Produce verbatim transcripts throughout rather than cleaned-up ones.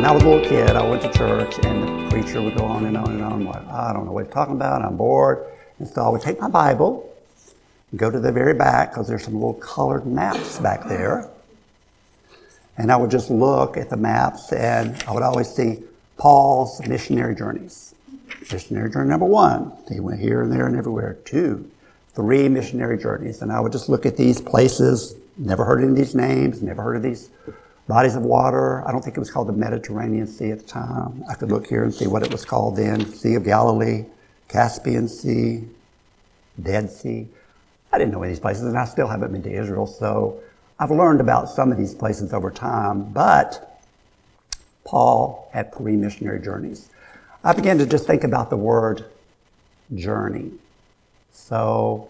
when I was a little kid, I went to church, and the preacher would go on and on and on. I'm like, I don't know what he's talking about. I'm bored. And so I would take my Bible and go to the very back, because there's some little colored maps back there. And I would just look at the maps, and I would always see Paul's missionary journeys. Missionary journey number one, he went here and there and everywhere. Two, three missionary journeys. And I would just look at these places, never heard any of these names, never heard of these bodies of water. I don't think it was called the Mediterranean Sea at the time. I could look here and see what it was called then. Sea of Galilee, Caspian Sea, Dead Sea. I didn't know any of these places, and I still haven't been to Israel, so I've learned about some of these places over time, but Paul had three missionary journeys. I began to just think about the word journey. So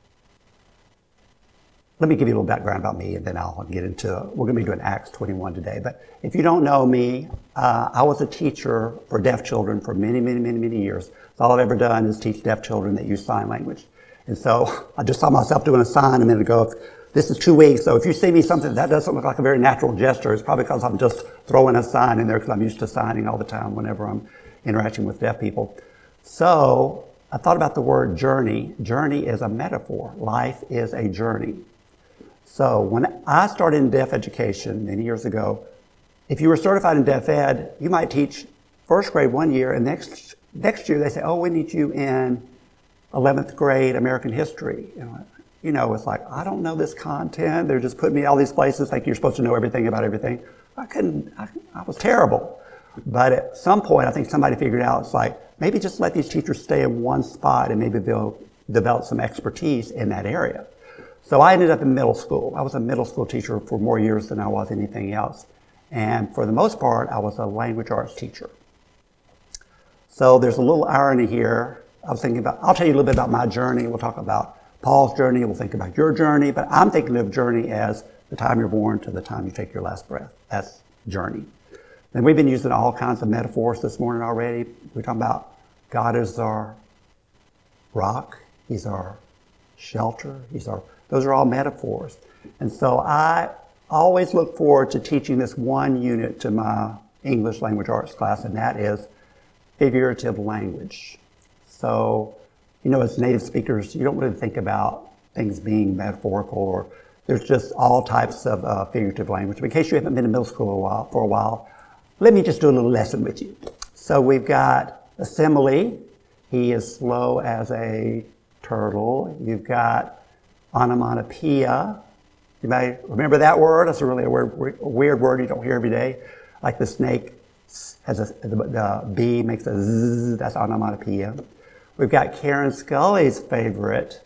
let me give you a little background about me, and then I'll get into, we're going to be doing Acts twenty-one today. But if you don't know me, uh, I was a teacher for deaf children for many, many, many, many years. So all I've ever done is teach deaf children that use sign language. And so I just saw myself doing a sign a minute ago. This is two weeks, so if you see me something that doesn't look like a very natural gesture, it's probably because I'm just throwing a sign in there, because I'm used to signing all the time whenever I'm interacting with deaf people. So I thought about the word journey. Journey is a metaphor. Life is a journey. So when I started in deaf education many years ago, if you were certified in deaf ed, you might teach first grade one year, and next next year they say, oh, we need you in eleventh grade American history. You know, you know, it's like, I don't know this content. They're just putting me all these places like you're supposed to know everything about everything. I couldn't, I, I was terrible. But at some point, I think somebody figured out, it's like, maybe just let these teachers stay in one spot and maybe they'll develop some expertise in that area. So I ended up in middle school. I was a middle school teacher for more years than I was anything else. And for the most part, I was a language arts teacher. So there's a little irony here. I was thinking about, I'll tell you a little bit about my journey. We'll talk about Paul's journey. We'll think about your journey. But I'm thinking of journey as the time you're born to the time you take your last breath. That's journey. And we've been using all kinds of metaphors this morning already. We're talking about God is our rock. He's our shelter. He's our, those are all metaphors. And so I always look forward to teaching this one unit to my English language arts class, and that is figurative language. So, you know, as native speakers, you don't really think about things being metaphorical, or there's just all types of uh, figurative language. But in case you haven't been in middle school a while, for a while, let me just do a little lesson with you. So we've got a simile. He is slow as a turtle. You've got onomatopoeia. You may remember that word. That's a really a weird, a weird word you don't hear every day. Like the snake has a, the, the bee makes a zzz, that's onomatopoeia. We've got Karen Scully's favorite,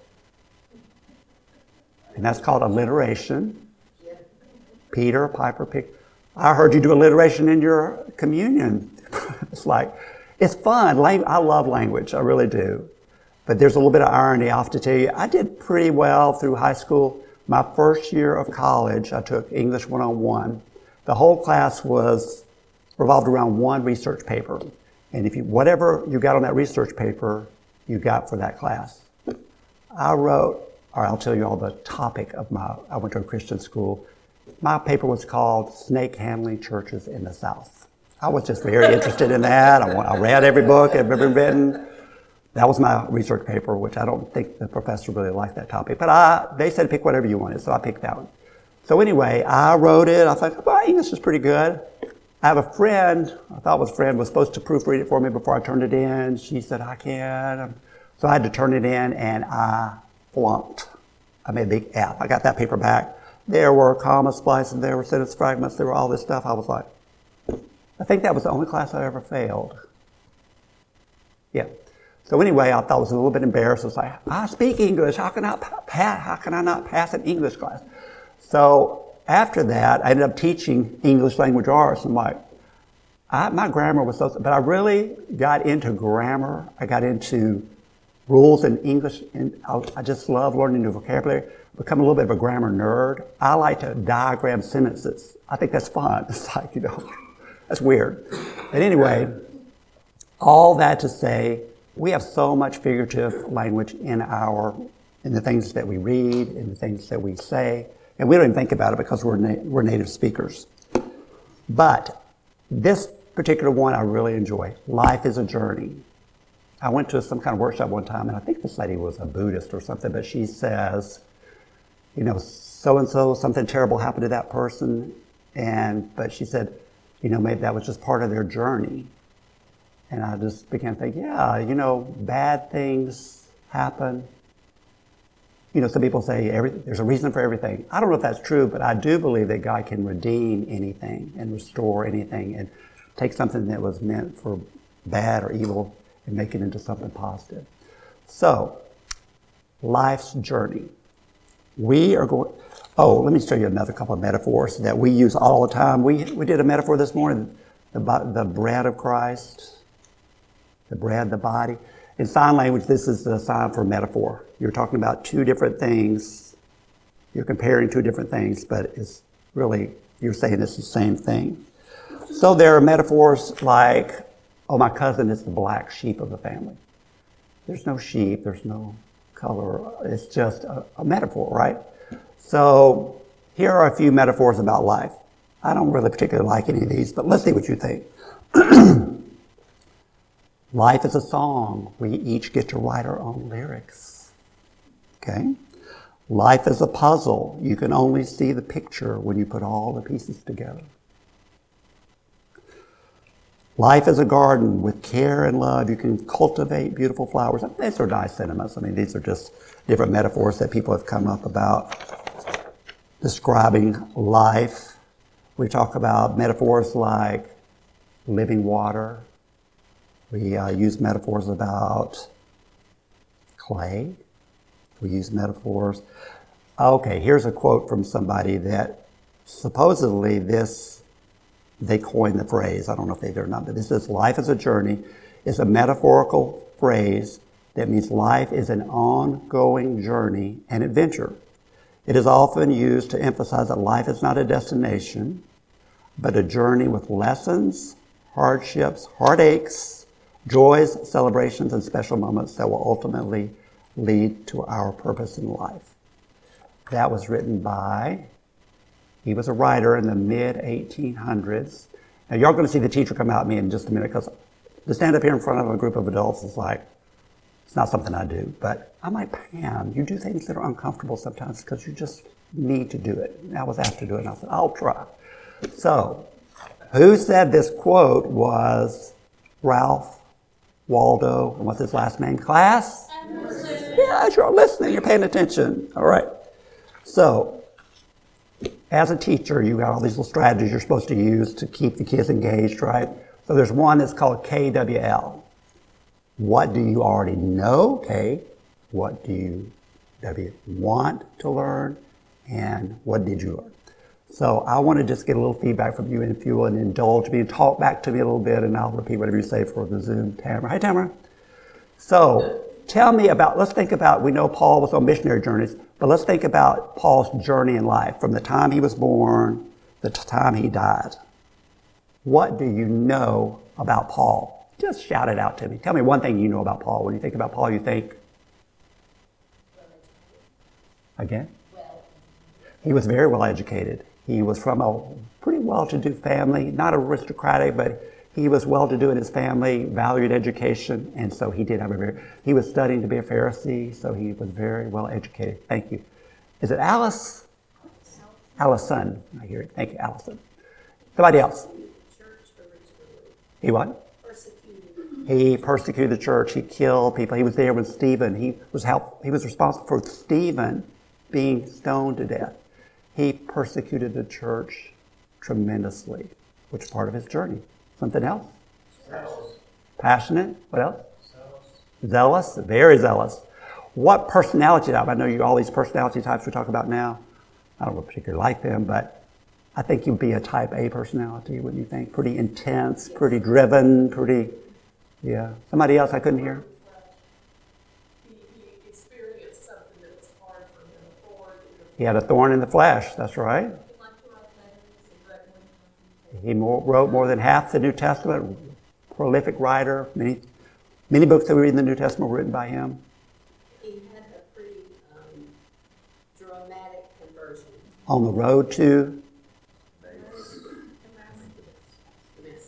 and that's called alliteration. Peter Piper Pick. I heard you do alliteration in your communion. It's like, it's fun. I love language, I really do. But there's a little bit of irony I have to tell you. I did pretty well through high school. My first year of college, I took English one oh one. The whole class was revolved around one research paper. And if you, whatever you got on that research paper, you got for that class. I wrote, or I'll tell you all the topic of my, I went to a Christian school. My paper was called Snake Handling Churches in the South. I was just very interested in that. I, I read every book I've ever written. That was my research paper, which I don't think the professor really liked that topic. But I, they said pick whatever you wanted, so I picked that one. So anyway, I wrote it. I thought, well, English is pretty good. I have a friend, I thought was a friend, was supposed to proofread it for me before I turned it in. She said, I can't. So I had to turn it in, and I flunked. I made a big F. I got that paper back. There were comma splices, there were sentence fragments, there were all this stuff. I was like, I think that was the only class I ever failed. Yeah. So anyway, I thought I was a little bit embarrassed. I was like, I speak English. How can I pass? How can I not pass an English class? So after that, I ended up teaching English language arts. I'm like, I, my grammar was so, but I really got into grammar. I got into rules in English, and I, I just love learning new vocabulary. Become a little bit of a grammar nerd. I like to diagram sentences. I think that's fun. It's like, you know, that's weird. But anyway, all that to say, we have so much figurative language in our, in the things that we read, in the things that we say, and we don't even think about it because we're na- we're native speakers. But This particular one I really enjoy. Life is a journey. I went to some kind of workshop one time, and I think this lady was a Buddhist or something, but she says, you know, so-and-so, something terrible happened to that person, and but she said, you know, maybe that was just part of their journey. And I just began to think, yeah, you know, bad things happen. You know, some people say every, there's a reason for everything. I don't know if that's true, but I do believe that God can redeem anything and restore anything and take something that was meant for bad or evil and make it into something positive. So, life's journey. We are going, oh, let me show you another couple of metaphors that we use all the time. We we did a metaphor this morning, the, the bread of Christ, the bread, the body. In sign language, this is the sign for metaphor. You're talking about two different things. You're comparing two different things, but it's really, you're saying it's the same thing. So there are metaphors like, oh, my cousin is the black sheep of the family. There's no sheep, there's no color. It's just a, a metaphor, right? So here are a few metaphors about life. I don't really particularly like any of these, but let's see what you think. Life is a song. We each get to write our own lyrics. Okay? Life is a puzzle. You can only see the picture when you put all the pieces together. Life is a garden. With care and love, you can cultivate beautiful flowers. These are nice sentiments. I mean, these are just different metaphors that people have come up about describing life. We talk about metaphors like living water. We uh, use metaphors about clay. We use metaphors. Okay, here's a quote from somebody that supposedly this, they coined the phrase. I don't know if they did or not, but this is life is a journey. It's a metaphorical phrase that means life is an ongoing journey and adventure. It is often used to emphasize that life is not a destination, but a journey with lessons, hardships, heartaches, joys, celebrations, and special moments that will ultimately lead to our purpose in life. That was written by, he was a writer in the mid eighteen hundreds. Now, you're going to see the teacher come out at me in just a minute, because to stand up here in front of a group of adults is like, it's not something I do. But I'm like, Pam, you do things that are uncomfortable sometimes because you just need to do it. And I was asked to do it, and I said, I'll try. So, who said this quote was Ralph Waldo, and what's his last name? Class? Emerson. Yeah, you're listening, you're paying attention. All right. So, as a teacher, you got all these little strategies you're supposed to use to keep the kids engaged, right? So there's one that's called K W L. What do you already know? K. What do you W want to learn? And what did you learn? So I want to just get a little feedback from you, and if you will indulge me and talk back to me a little bit, and I'll repeat whatever you say for the Zoom. Tamara. Hi, Tamara. So tell me about, let's think about, we know Paul was on missionary journeys, but let's think about Paul's journey in life from the time he was born, the time he died. What do you know about Paul? Just shout it out to me. Tell me one thing you know about Paul. When you think about Paul, you think? Again? He was very well educated. He was from a pretty well-to-do family, not aristocratic, but he was well-to-do in his family, valued education, and so he did have a very, he was studying to be a Pharisee, so he was very well educated. Thank you. Is it Alice? Allison. I hear it. Thank you, Allison. Somebody else. He what? Persecuted. He persecuted the church. He killed people. He was there with Stephen. He was help, He was responsible for Stephen being stoned to death. He persecuted the church tremendously, which is part of his journey. Something else? Zealous. Passionate. What else? Zealous. Zealous. Very zealous. What personality type? I know you all these personality types we talk about now. I don't particularly like them, but I think you'd be a type A personality, wouldn't you think? Pretty intense, pretty driven, pretty, yeah. Somebody else I couldn't hear? He had a thorn in the flesh, that's right. He more, wrote more than half the New Testament, prolific writer. Many many books that we read in the New Testament were written by him. He had a pretty um, dramatic conversion. On the road to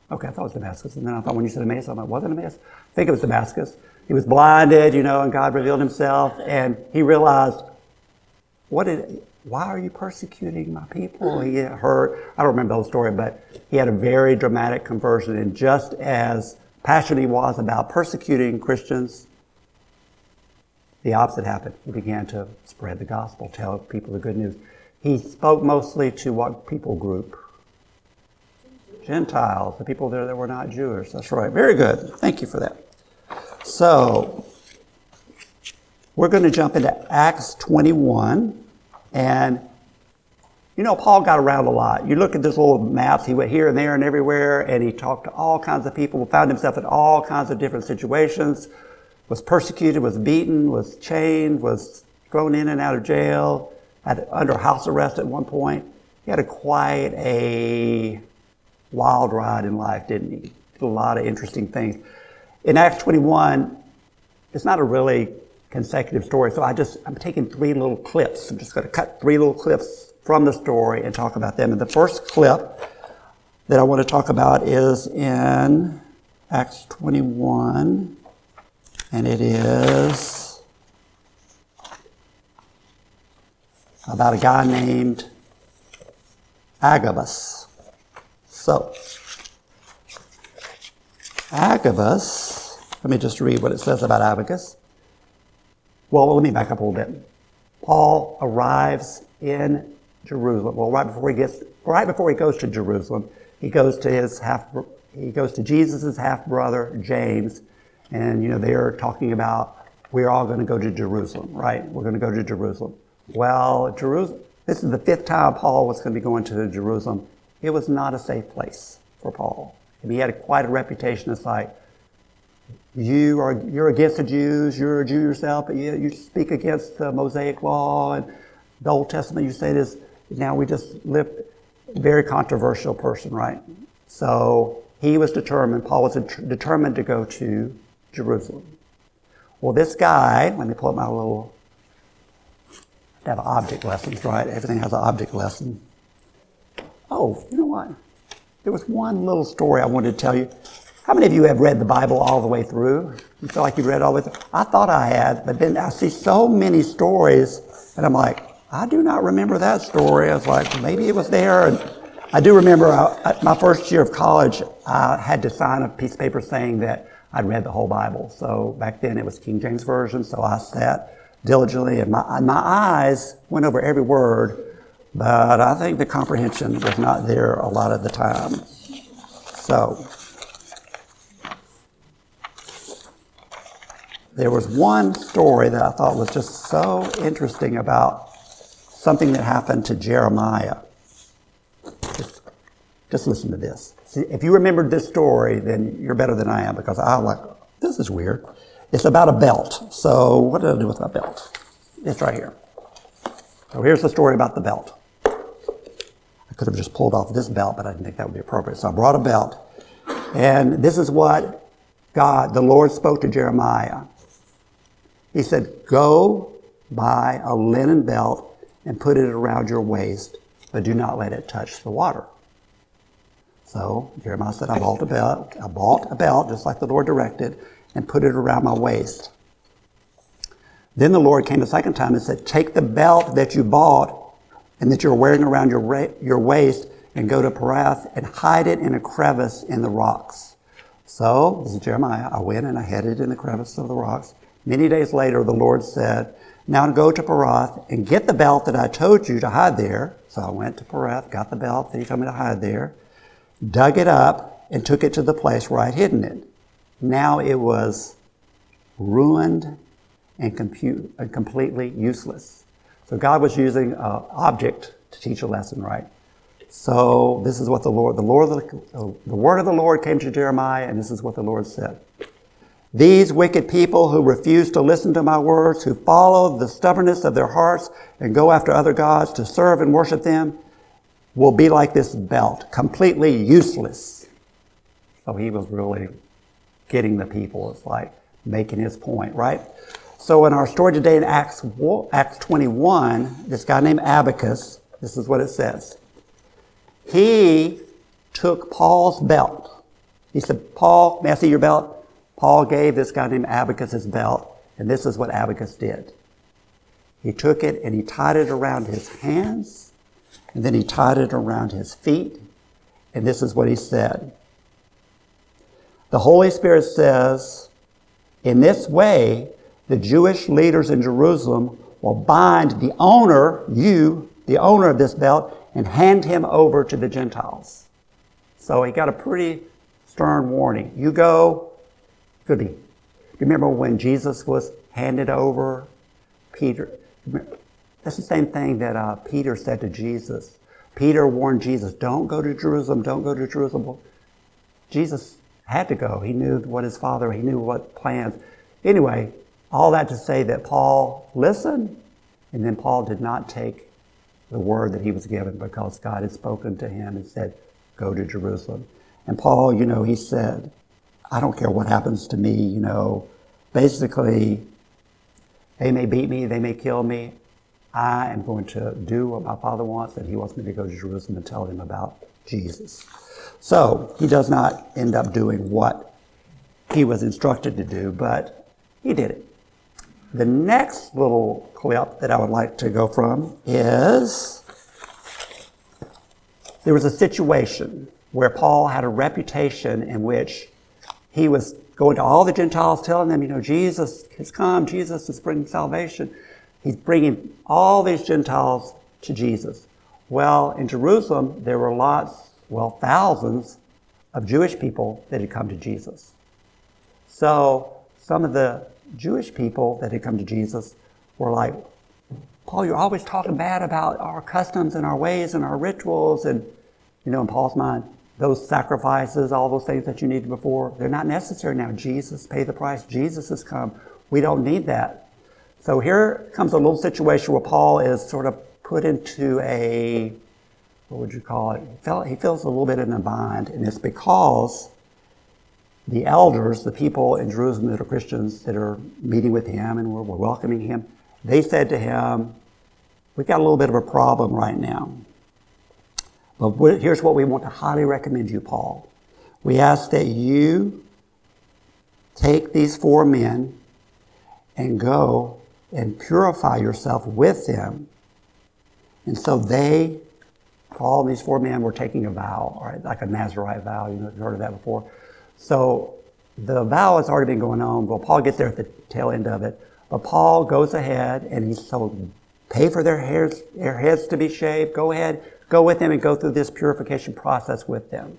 Okay, I thought it was Damascus. And then I thought when you said Emmaus, I'm like, was it Emmaus? I think it was Damascus. He was blinded, you know, and God revealed himself. And he realized, what did, why are you persecuting my people? He heard, I don't remember the whole story, but he had a very dramatic conversion. And just as passionate he was about persecuting Christians, the opposite happened. He began to spread the gospel, tell people the good news. He spoke mostly to what people group? Gentiles, the people there that were not Jewish. That's right. Very good. Thank you for that. So, we're going to jump into Acts twenty-one. And, you know, Paul got around a lot. You look at this little maps, he went here and there and everywhere, and he talked to all kinds of people, found himself in all kinds of different situations, was persecuted, was beaten, was chained, was thrown in and out of jail, had under house arrest at one point. He had a quite a wild ride in life, didn't he? Did a lot of interesting things. In Acts twenty-one, it's not a really consecutive story, so I just, I'm taking three little clips. I'm just going to cut three little clips from the story and talk about them. And the first clip that I want to talk about is in Acts twenty-one, and it is about a guy named Agabus. So, Agabus, let me just read what it says about Agabus. Well, let me back up a little bit. Paul arrives in Jerusalem. Well, right before he gets, right before he goes to Jerusalem, he goes to his half, he goes to Jesus' half brother James, and you know they're talking about we're all going to go to Jerusalem, right? We're going to go to Jerusalem. Well, Jerusalem. This is the fifth time Paul was going to be going to Jerusalem. It was not a safe place for Paul. And he had quite a reputation. It's like, you are, you're against the Jews, you're a Jew yourself, but you, you speak against the Mosaic law and the Old Testament, you say this. Now we just live, very controversial person, right? So he was determined, Paul was determined to go to Jerusalem. Well, this guy, let me pull up my little, I have object lessons, right? Everything has an object lesson. Oh, you know what? There was one little story I wanted to tell you. How many of you have read the Bible all the way through? You feel like you've read all the way through? I thought I had, but then I see so many stories, and I'm like, I do not remember that story. I was like, maybe it was there. And I do remember I, my first year of college, I had to sign a piece of paper saying that I'd read the whole Bible. So back then it was King James Version, so I sat diligently, and my, my eyes went over every word, but I think the comprehension was not there a lot of the time. So, there was one story that I thought was just so interesting about something that happened to Jeremiah. Just, just listen to this. See, if you remembered this story, then you're better than I am, because I was like, this is weird. It's about a belt. So what did I do with my belt? It's right here. So here's the story about the belt. I could have just pulled off this belt, but I didn't think that would be appropriate. So I brought a belt. And this is what God, the Lord, spoke to Jeremiah. He said, go buy a linen belt and put it around your waist, but do not let it touch the water. So Jeremiah said, I bought a belt, I bought a belt, just like the Lord directed, and put it around my waist. Then the Lord came the second time and said, take the belt that you bought and that you're wearing around your, ra- your waist and go to Perath and hide it in a crevice in the rocks. So, this is Jeremiah. I went and I hid it in the crevice of the rocks. Many days later, the Lord said, now go to Perath and get the belt that I told you to hide there. So I went to Perath, got the belt that he told me to hide there, dug it up, and took it to the place where I'd hidden it. Now it was ruined and, compute, and completely useless. So God was using an object to teach a lesson, right? So this is what the Lord, the Lord, the, the word of the Lord came to Jeremiah, and this is what the Lord said. These wicked people who refuse to listen to my words, who follow the stubbornness of their hearts and go after other gods to serve and worship them, will be like this belt, completely useless. So he was really getting the people. It's like making his point, right? So in our story today in Acts, Acts twenty-one, this guy named Abacus, this is what it says. He took Paul's belt, He said, Paul, may I see your belt? Paul gave this guy named Abacus his belt, and this is what Abacus did. He took it and he tied it around his hands, and then he tied it around his feet, and this is what he said. The Holy Spirit says, in this way, the Jewish leaders in Jerusalem will bind the owner, you, the owner of this belt, and hand him over to the Gentiles. So he got a pretty stern warning. You go, could be. You remember when Jesus was handed over? Peter. That's the same thing that uh, Peter said to Jesus. Peter warned Jesus, don't go to Jerusalem, don't go to Jerusalem. Jesus had to go. He knew what his father, he knew what plans. Anyway, all that to say that Paul listened, and then Paul did not take the word that he was given because God had spoken to him and said, go to Jerusalem. And Paul, you know, he said, I don't care what happens to me, you know. Basically, they may beat me, they may kill me. I am going to do what my Father wants, and he wants me to go to Jerusalem and tell him about Jesus. So he does not end up doing what he was instructed to do, but he did it. The next little clip that I would like to go from is, there was a situation where Paul had a reputation in which he was going to all the Gentiles, telling them, you know, Jesus has come, Jesus is bringing salvation. He's bringing all these Gentiles to Jesus. Well, in Jerusalem, there were lots, well, thousands of Jewish people that had come to Jesus. So some of the Jewish people that had come to Jesus were like, Paul, you're always talking bad about our customs and our ways and our rituals. And, you know, in Paul's mind, those sacrifices, all those things that you needed before, they're not necessary now. Jesus paid the price. Jesus has come. We don't need that. So here comes a little situation where Paul is sort of put into a, what would you call it? He, felt, he feels a little bit in a bind, and it's because the elders, the people in Jerusalem that are Christians that are meeting with him and were, were welcoming him, they said to him, we've got a little bit of a problem right now. But here's what we want to highly recommend you, Paul. We ask that you take these four men and go and purify yourself with them. And so they, Paul and these four men were taking a vow, right? Like a Nazirite vow. You know, you've heard of that before. So the vow has already been going on. Well, Paul gets there at the tail end of it. But Paul goes ahead and he's told, pay for their hairs, their heads to be shaved. Go ahead, go with them and go through this purification process with them.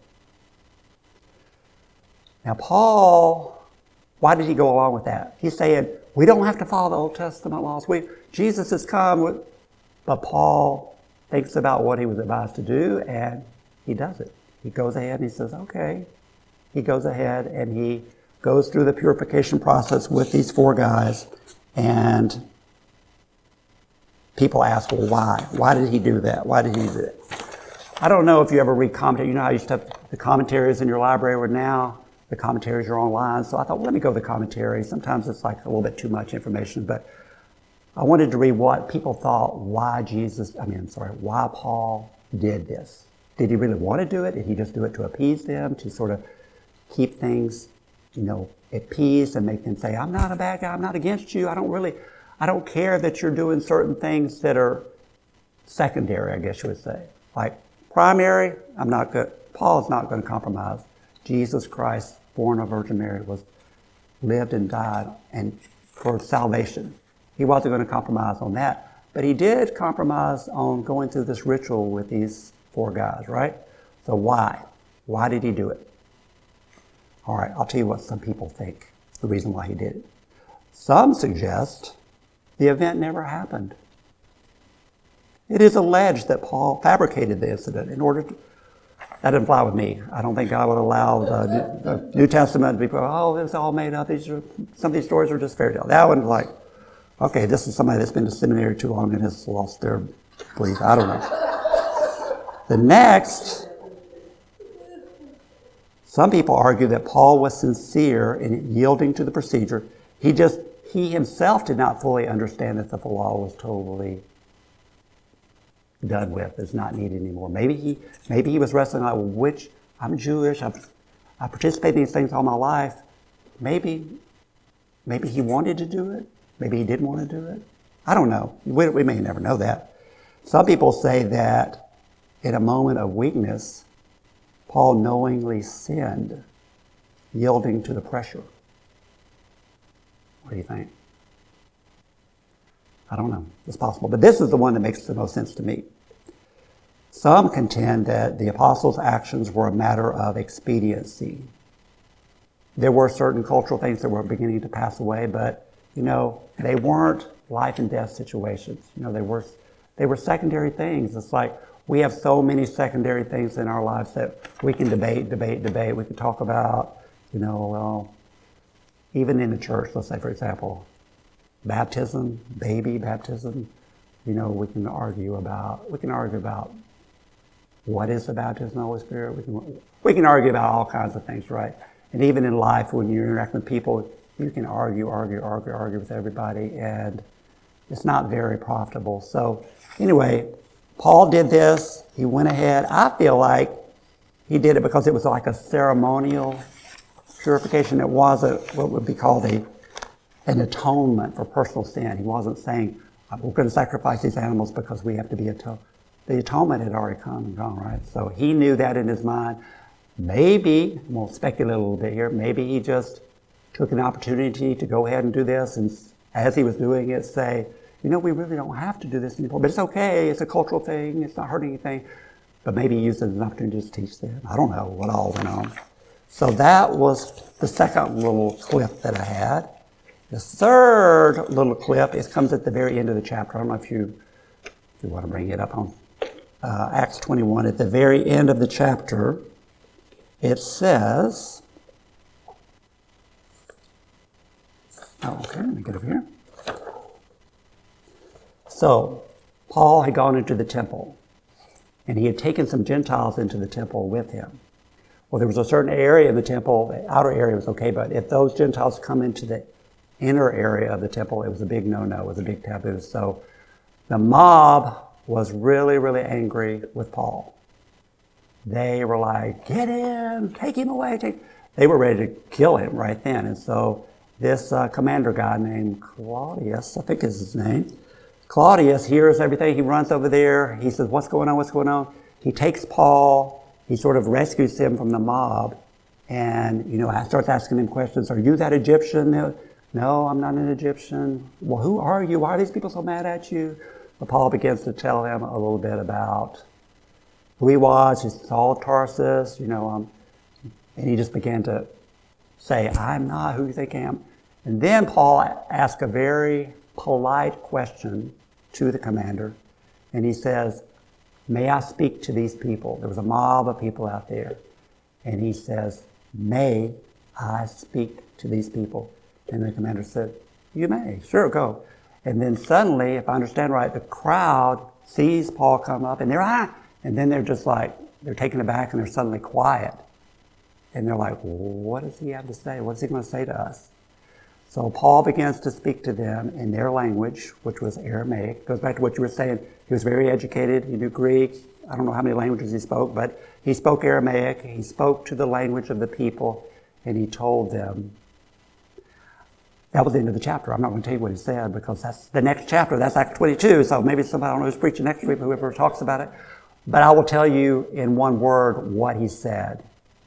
Now, Paul, why did he go along with that? He's saying, we don't have to follow the Old Testament laws. We, Jesus has come. With, but Paul thinks about what he was advised to do, and he does it. He goes ahead and he says, okay. He goes ahead and he goes through the purification process with these four guys, and people ask, well, why? Why did he do that? Why did he do that? I don't know if you ever read commentary. You know how you used to have the commentaries in your library, where now the commentaries are online. So I thought, well, let me go to the commentary. Sometimes it's like a little bit too much information, but I wanted to read what people thought why Jesus, I mean, I'm sorry, why Paul did this. Did he really want to do it? Did he just do it to appease them, to sort of keep things, you know, at peace and make them say, I'm not a bad guy, I'm not against you, I don't really, I don't care that you're doing certain things that are secondary, I guess you would say. Like primary, I'm not good. Paul is not going to compromise. Jesus Christ, born of Virgin Mary, was lived and died and for salvation. He wasn't going to compromise on that. But he did compromise on going through this ritual with these four guys, right? So why? Why did he do it? All right, I'll tell you what some people think the reason why he did it. Some suggest the event never happened. It is alleged that Paul fabricated the incident in order to, that didn't fly with me. I don't think God would allow the, the New Testament to be, oh, it's all made up. These are, some of these stories are just fairy tales. That one, like, okay, this is somebody that's been to seminary too long and has lost their belief. I don't know. The next, some people argue that Paul was sincere in yielding to the procedure. He just, he himself did not fully understand that the law was totally done with, is not needed anymore. Maybe he, maybe he was wrestling like, well, which, I'm Jewish, I'm, I participated in these things all my life. Maybe, maybe he wanted to do it. Maybe he didn't want to do it. I don't know. We, we may never know that. Some people say that in a moment of weakness, Paul knowingly sinned, yielding to the pressure. What do you think? I don't know. It's possible. But this is the one that makes the most sense to me. Some contend that the apostles' actions were a matter of expediency. There were certain cultural things that were beginning to pass away, but, you know, they weren't life and death situations. You know, they were, they were secondary things. It's like we have so many secondary things in our lives that we can debate, debate, debate. We can talk about, you know, well, even in the church, let's say, for example, baptism, baby baptism, you know, we can argue about, we can argue about what is the baptism of the Holy Spirit. We can, we can argue about all kinds of things, right? And even in life, when you interact with people, you can argue, argue, argue, argue with everybody, and it's not very profitable. So anyway, Paul did this. He went ahead. I feel like he did it because it was like a ceremonial purification. It wasn't what would be called a an atonement for personal sin. He wasn't saying, we're going to sacrifice these animals because we have to be atoned. The atonement had already come and gone, right? So he knew that in his mind. Maybe, we'll speculate a little bit here, maybe he just took an opportunity to go ahead and do this, and as he was doing it, say, you know, we really don't have to do this anymore, but it's okay, it's a cultural thing, it's not hurting anything. But maybe he used it as an opportunity to teach them. I don't know what all went on. So that was the second little clip that I had. The third little clip, it comes at the very end of the chapter. I don't know if you, if you want to bring it up on uh, Acts twenty-one. At the very end of the chapter, it says, oh, okay, let me get over here. So, Paul had gone into the temple, and he had taken some Gentiles into the temple with him. Well, there was a certain area in the temple, the outer area was okay, but if those Gentiles come into the inner area of the temple, it was a big no-no, it was a big taboo. So the mob was really, really angry with Paul. They were like, get him, take him away. Take. They were ready to kill him right then. And so this uh, commander guy named Claudius, I think is his name, Claudius hears everything. He runs over there. He says, what's going on, what's going on? He takes Paul. He sort of rescues him from the mob. And, you know, starts asking him questions. Are you that Egyptian? No, I'm not an Egyptian. Well, who are you? Why are these people so mad at you? But Paul begins to tell him a little bit about who he was. He's Saul of Tarsus, you know, um, and he just began to say, I'm not who you think I am. And then Paul asked a very polite question to the commander, and he says, may I speak to these people? There was a mob of people out there. And he says, may I speak to these people? And the commander said, you may, sure, go. And then suddenly, if I understand right, the crowd sees Paul come up, and they're, ah, and then they're just like, they're taken aback, and they're suddenly quiet. And they're like, what does he have to say? What's he going to say to us? So Paul begins to speak to them in their language, which was Aramaic. It goes back to what you were saying. He was very educated. He knew Greek. I don't know how many languages he spoke, but he spoke Aramaic. He spoke to the language of the people, and he told them. That was the end of the chapter. I'm not going to tell you what he said because that's the next chapter. That's Acts twenty-two. So maybe somebody, I don't know who's preaching next week, whoever talks about it. But I will tell you in one word what he said.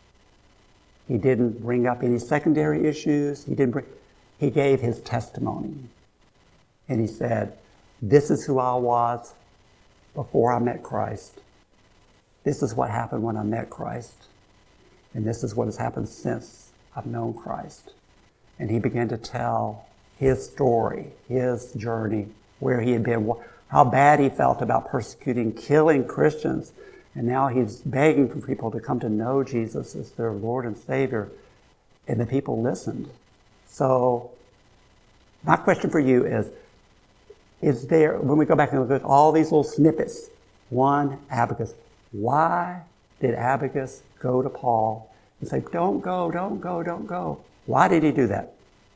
He didn't bring up any secondary issues. He didn't bring, he gave his testimony. And he said, this is who I was before I met Christ. This is what happened when I met Christ. And this is what has happened since I've known Christ. And he began to tell his story, his journey, where he had been, how bad he felt about persecuting, killing Christians. And now he's begging for people to come to know Jesus as their Lord and Savior. And the people listened. So my question for you is, is there, when we go back and look at all these little snippets, one, Abacus. Why did Abacus go to Paul and say, don't go, don't go, don't go? Why did he do that?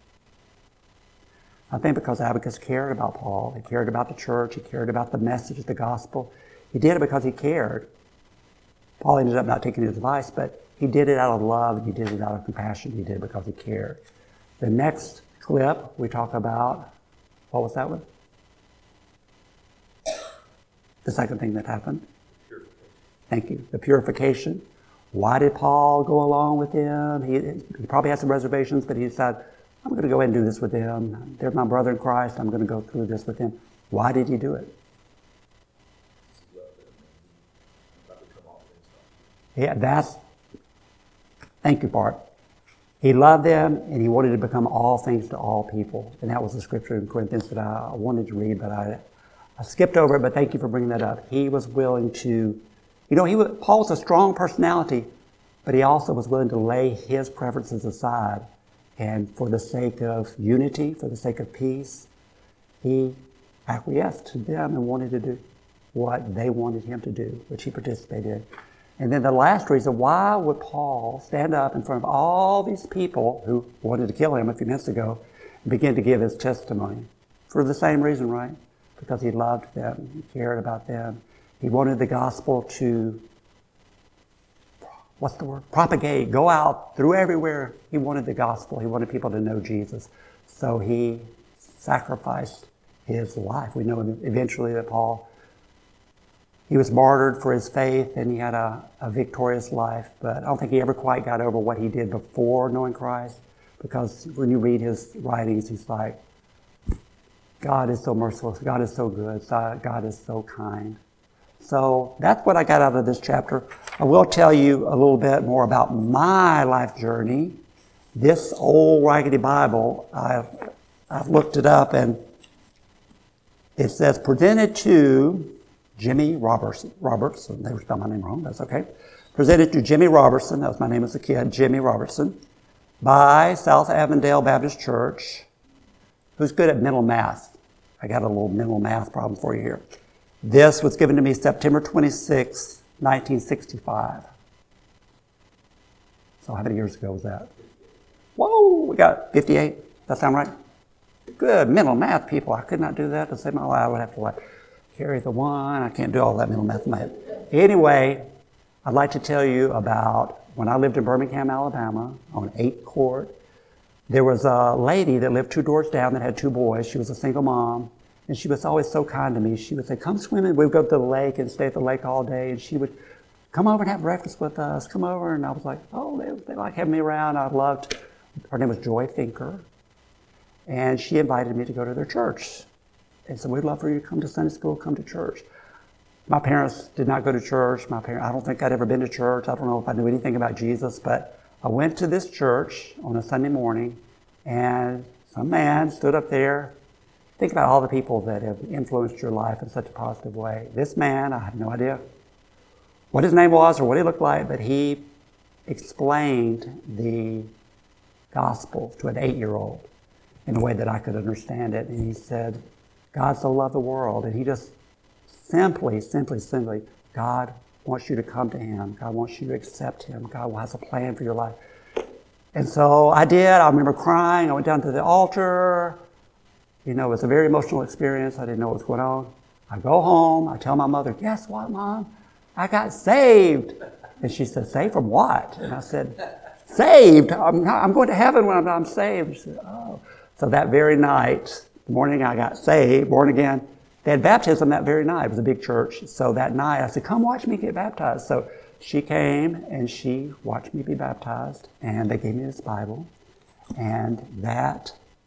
I think because Abacus cared about Paul. He cared about the church. He cared about the message of the gospel. He did it because he cared. Paul ended up not taking his advice, but he did it out of love. He did it out of compassion. He did it because he cared. The next clip we talk about, what was that one? The second thing that happened. Thank you. The purification. Why did Paul go along with them? He, he probably had some reservations, but he said, I'm going to go ahead and do this with them. They're my brother in Christ. I'm going to go through this with them. Why did he do it? Yeah, that's, thank you, Bart. He loved them, and he wanted to become all things to all people. And that was the scripture in Corinthians that I wanted to read, but I, I skipped over it, but thank you for bringing that up. He was willing to, you know, he was, Paul's a strong personality, but he also was willing to lay his preferences aside. And for the sake of unity, for the sake of peace, he acquiesced to them and wanted to do what they wanted him to do, which he participated in. And then the last reason, why would Paul stand up in front of all these people who wanted to kill him a few minutes ago and begin to give his testimony? For the same reason, right? Because he loved them, he cared about them. He wanted the gospel to, what's the word? Propagate, go out through everywhere. He wanted the gospel. He wanted people to know Jesus. So he sacrificed his life. We know eventually that Paul, he was martyred for his faith, and he had a, a victorious life. But I don't think he ever quite got over what he did before knowing Christ, because when you read his writings, he's like, God is so merciful, God is so good, God is so kind. So that's what I got out of this chapter. I will tell you a little bit more about my life journey. This old raggedy Bible, I've, I've looked it up, and it says, presented to Jimmy Robertson. Robertson, they spelled my name wrong, that's okay. Presented to Jimmy Robertson, that was my name as a kid, Jimmy Robertson, by South Avondale Baptist Church. Who's good at mental math? I got a little mental math problem for you here. This was given to me September twenty-sixth, nineteen sixty-five. So how many years ago was that? Whoa, we got fifty-eight. Does that sound right? Good mental math people. I could not do that to save my life. I would have to like carry the one. I can't do all that mental math in my head. Anyway, I'd like to tell you about when I lived in Birmingham, Alabama, on eighth Court. There was a lady that lived two doors down that had two boys. She was a single mom, and she was always so kind to me. She would say, come swimming. We would go to the lake and stay at the lake all day, and she would come over and have breakfast with us. Come over, and I was like, oh, they, they like having me around. I loved, her name was Joy Finker, and she invited me to go to their church. And so we'd love for you to come to Sunday school, come to church. My parents did not go to church. My parents, I don't think I'd ever been to church. I don't know if I knew anything about Jesus, but I went to this church on a Sunday morning, and some man stood up there. Think about all the people that have influenced your life in such a positive way. This man, I have no idea what his name was or what he looked like, but he explained the gospel to an eight-year-old in a way that I could understand it. And he said, God so loved the world. And he just simply, simply, simply, God wants you to come to him. God wants you to accept him. God has a plan for your life. And so I did. I remember crying. I went down to the altar. You know, it was a very emotional experience. I didn't know what was going on. I go home. I tell my mother, guess what, Mom? I got saved. And she said, saved from what? And I said, saved. I'm, not, I'm going to heaven when I'm, I'm saved. She said, oh. So that very night, the morning I got saved, born again, they had baptism that very night. It was a big church. So that night I said, come watch me get baptized. So she came and she watched me be baptized, and they gave me this Bible, and that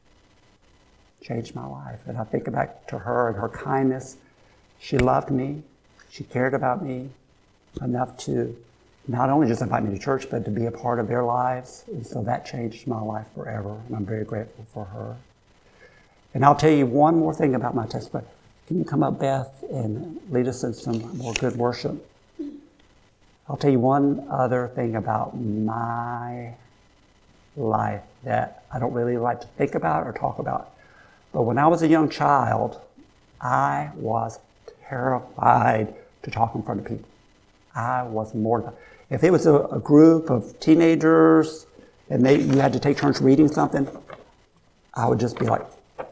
changed my life. And I think back to her and her kindness. She loved me. She cared about me enough to not only just invite me to church, but to be a part of their lives. And so that changed my life forever, and I'm very grateful for her. And I'll tell you one more thing about my testimony. Can you come up, Beth, and lead us in some more good worship? I'll tell you one other thing about my life that I don't really like to think about or talk about. But when I was a young child, I was terrified to talk in front of people. I was mortified. If it was a, a group of teenagers and they you had to take turns reading something, I would just be like,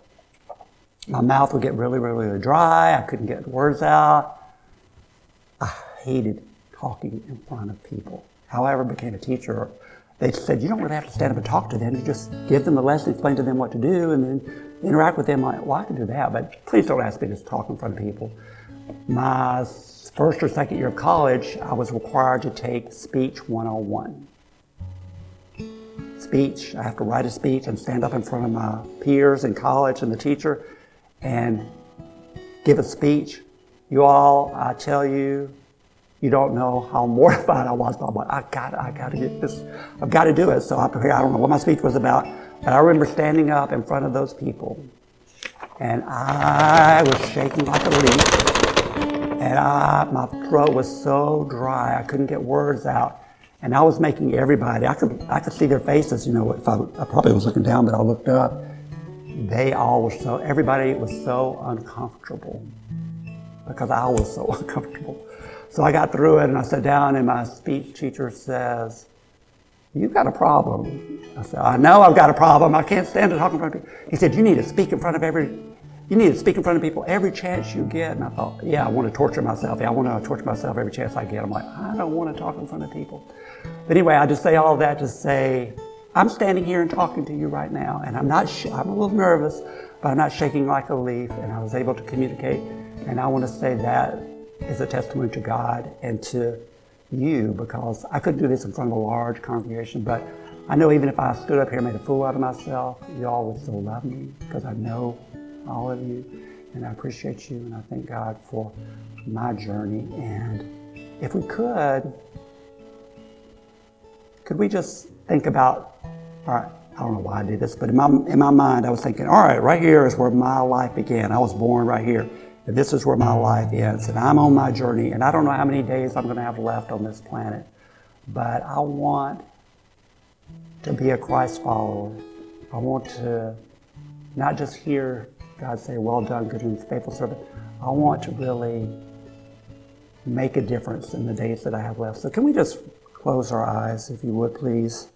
my mouth would get really, really, really dry. I couldn't get words out. I hated talking in front of people. How I ever became a teacher, they said, you don't really have to stand up and talk to them. You just give them the lesson, explain to them what to do, and then interact with them. Like, well, I can do that, but please don't ask me to talk in front of people. My first or second year of college, I was required to take Speech one oh one. Speech, I have to write a speech and stand up in front of my peers in college and the teacher and give a speech. You all, I tell you, you don't know how mortified I was. I'm like, I got I got to get this. I've got to do it. So I prepared. I don't know what my speech was about, but I remember standing up in front of those people, and I was shaking like a leaf, and I, my throat was so dry I couldn't get words out, and I was making everybody. I could I could see their faces. You know, if I, I probably was looking down, but I looked up. They all were so. Everybody was so uncomfortable because I was so uncomfortable. So I got through it and I sat down and my speech teacher says, you've got a problem. I said, I know I've got a problem. I can't stand to talk in front of people. He said, you need to speak in front of every, you need to speak in front of people every chance you get. And I thought, yeah, I want to torture myself. Yeah, I want to torture myself every chance I get. I'm like, I don't want to talk in front of people. But anyway, I just say all of that to say, I'm standing here and talking to you right now. And I'm not, sh- I'm a little nervous, but I'm not shaking like a leaf. And I was able to communicate. And I want to say that is a testimony to God and to you, because I couldn't do this in front of a large congregation, but I know even if I stood up here and made a fool out of myself, you all would still love me because I know all of you and I appreciate you and I thank God for my journey. And if we could, could we just think about, all right, I don't know why I did this, but in my, in my mind I was thinking, all right, right here is where my life began. I was born right here. And this is where my life ends, and I'm on my journey, and I don't know how many days I'm going to have left on this planet, but I want to be a Christ follower. I want to not just hear God say, well done, good and faithful servant. I want to really make a difference in the days that I have left. So can we just close our eyes, if you would, please?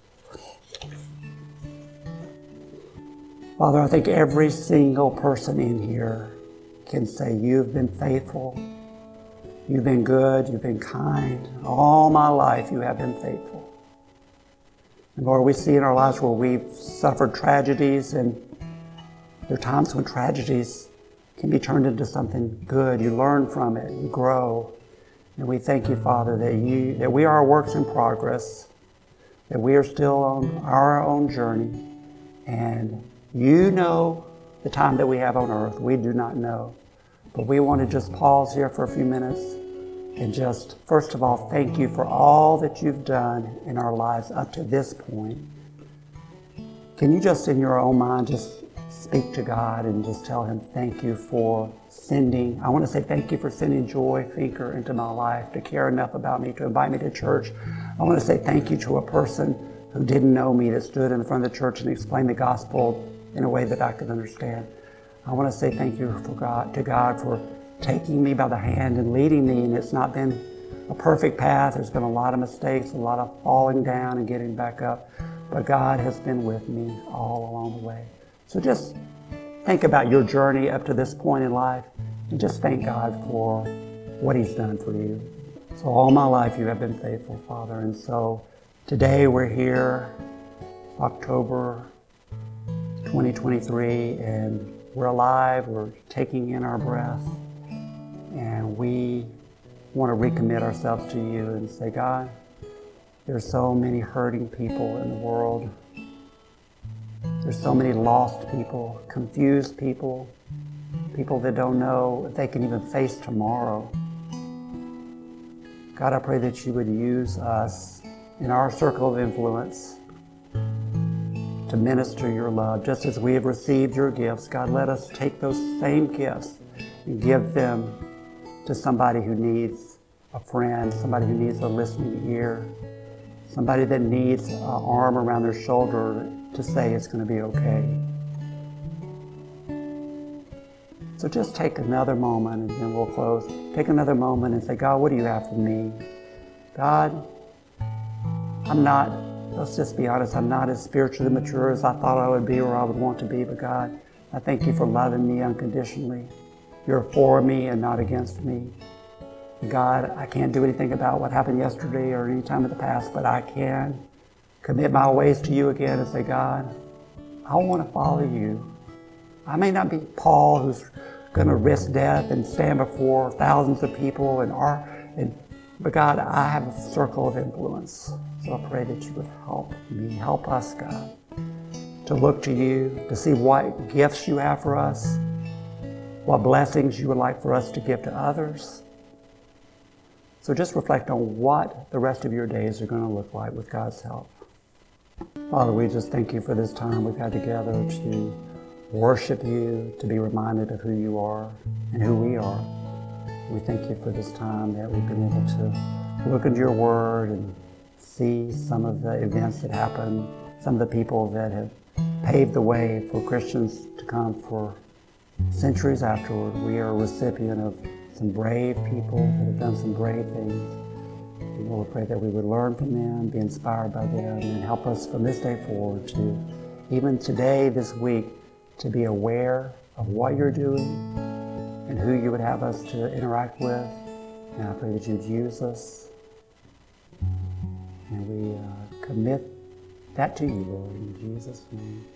Father, I think every single person in here can say, you've been faithful, you've been good, you've been kind. All my life you have been faithful. And Lord, we see in our lives where we've suffered tragedies, and there are times when tragedies can be turned into something good. You learn from it, you grow. And we thank you, Father, that you that we are works in progress, that we are still on our own journey, and you know the time that we have on earth. We do not know. But we want to just pause here for a few minutes and just, first of all, thank you for all that you've done in our lives up to this point. Can you just, in your own mind, just speak to God and just tell him thank you for sending, I want to say thank you for sending Joy Finker into my life, to care enough about me, to invite me to church. I want to say thank you to a person who didn't know me, that stood in front of the church and explained the gospel in a way that I could understand. I want to say thank you for God, to God for taking me by the hand and leading me, and it's not been a perfect path. There's been a lot of mistakes, a lot of falling down and getting back up, but God has been with me all along the way. So just think about your journey up to this point in life and just thank God for what he's done for you. So all my life you have been faithful, Father, and so today we're here, October twenty twenty-three, and we're alive, we're taking in our breath, and we want to recommit ourselves to you and say, God, there's so many hurting people in the world. There's so many lost people, confused people, people that don't know if they can even face tomorrow. God, I pray that you would use us in our circle of influence to minister your love. Just as we have received your gifts, God, let us take those same gifts and give them to somebody who needs a friend, somebody who needs a listening ear, somebody that needs an arm around their shoulder to say it's going to be okay. So just take another moment, and then we'll close. Take another moment and say, God, what do you have for me? God, I'm not, let's just be honest, I'm not as spiritually mature as I thought I would be or I would want to be, but God, I thank you for loving me unconditionally. You're for me and not against me. God, I can't do anything about what happened yesterday or any time in the past, but I can commit my ways to you again and say, God, I want to follow you. I may not be Paul who's going to risk death and stand before thousands of people, and our, and, but God, I have a circle of influence. So I pray that you would help me, help us, God, to look to you, to see what gifts you have for us, what blessings you would like for us to give to others. So just reflect on what the rest of your days are going to look like with God's help. Father, we just thank you for this time we've had together to worship you, to be reminded of who you are and who we are. We thank you for this time that we've been able to look into your word and see some of the events that happened, some of the people that have paved the way for Christians to come for centuries afterward. We are a recipient of some brave people that have done some brave things. And Lord, we pray that we would learn from them, be inspired by them, and help us from this day forward to, even today, this week, to be aware of what you're doing and who you would have us to interact with. And I pray that you'd use us. And we uh, commit that to you, Lord, in Jesus' name.